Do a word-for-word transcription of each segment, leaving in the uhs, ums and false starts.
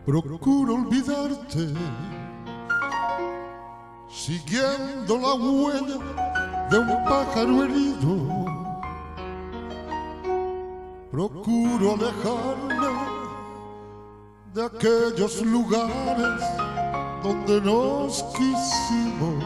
Procuro olvidarte, siguiendo la huella de un pájaro herido. Procuro alejarme de aquellos lugares donde nos quisimos.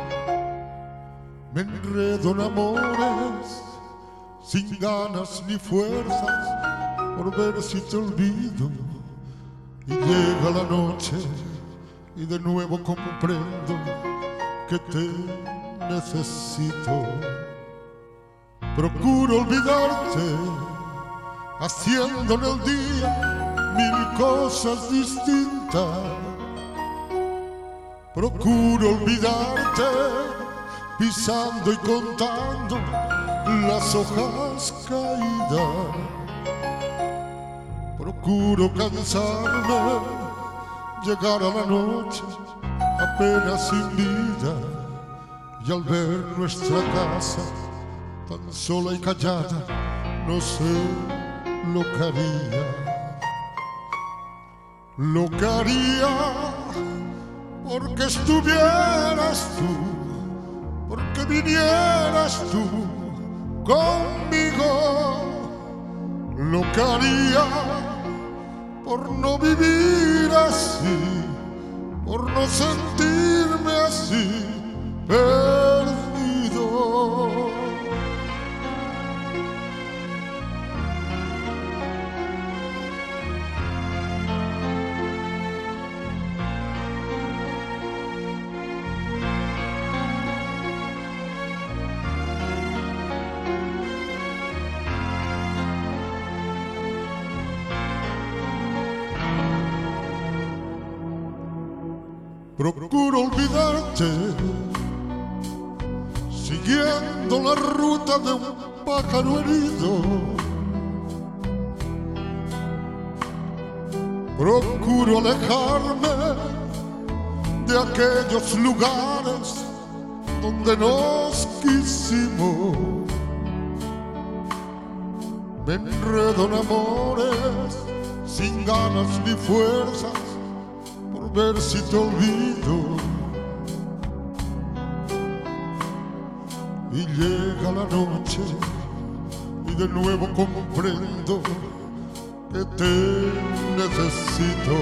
Me enredo en amores sin ganas ni fuerzas por ver si te olvido. Y llega la noche y de nuevo comprendo que te necesito. Procuro olvidarte, haciendo en el día mil cosas distintas. Procuro olvidarte, pisando y contando las hojas caídas. Procuro cansarme, llegar a la noche apenas sin vida, y al ver nuestra casa tan sola y callada, no sé lo que haría. Lo que haría porque estuvieras tú, porque vinieras tú conmigo. Lo que haría por no vivir así, por no sentirme así perdido. Procuro olvidarte, siguiendo la ruta de un pájaro herido. Procuro alejarme de aquellos lugares donde nos quisimos. Me enredo en amores sin ganas ni fuerzas por ver si te olvido. Y llega la noche y de nuevo comprendo que te necesito.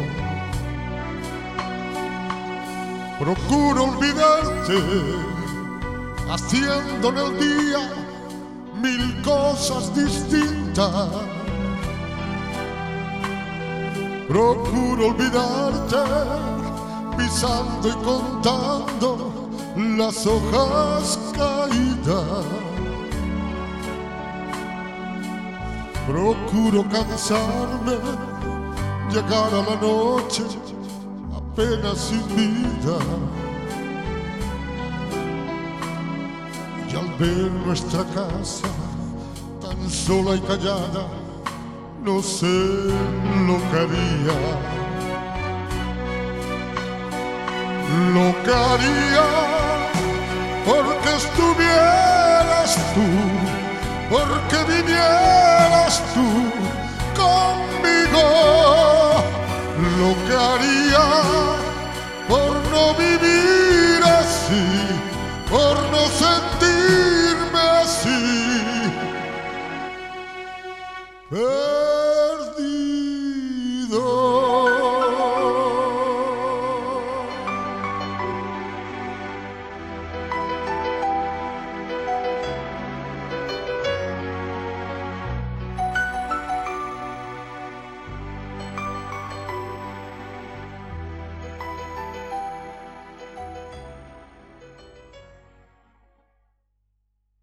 Procuro olvidarte, haciendo en el día mil cosas distintas. Procuro olvidarte, pisando y contando las hojas caídas. Procuro cansarme, llegar a la noche apenas sin vida, y al ver nuestra casa tan sola y callada, no sé lo que haría. Lo que haría